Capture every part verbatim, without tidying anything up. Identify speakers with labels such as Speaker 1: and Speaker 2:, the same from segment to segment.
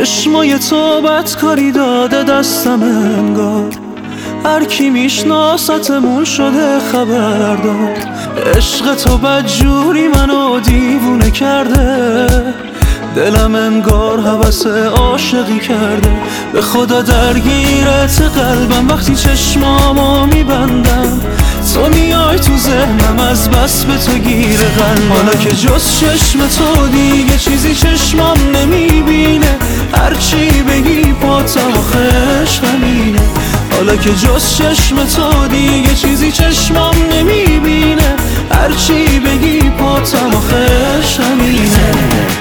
Speaker 1: چشمای تو بدکاری داده دستم انگار، هر کی میشناستمون شده خبردار. عشق تو بدجوری منو دیوونه کرده، دلم انگار هوس عاشقی کرده. به خدا درگیرت قلبم وقتی چشمامو میبندم، تو میای تو ذهنم از بس به تو گیر قلبم. حالا که جز چشم تو دیگه چیزی چشمم نمیبینه، هرچی بگی پاتم آخرش همینه. حالا که جز چشم تو دیگه چیزی چشمم نمیبینه، هرچی بگی پاتم آخرش همینه.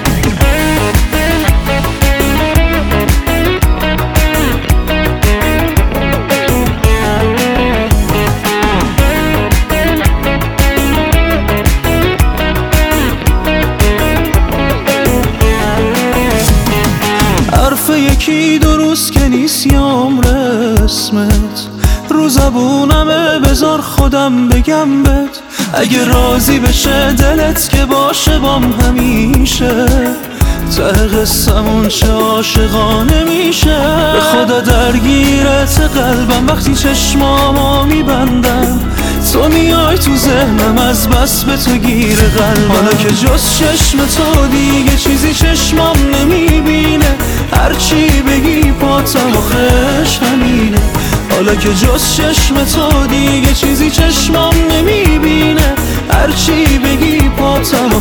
Speaker 1: حرف یکی درست که نیست یه عمر اسمت، رو زبونمه بذار خودم بگم بهت. اگه راضی بشه دلت که باشه بام همیشه، ته قصمون چه عاشقانه میشه. به خدا درگیرت قلبم وقتی چشمامو میبندم، تو میای تو ذهنم از بس به تو گیر قلبم. حالا که جز چشم تو دیگه چیزی چشمم نمیبینه، هرچی بگی پاتم آخرش همینه. حالا که جز چشم تو دیگه چیزی چشمم نمیبینه، هرچی بگی پاتم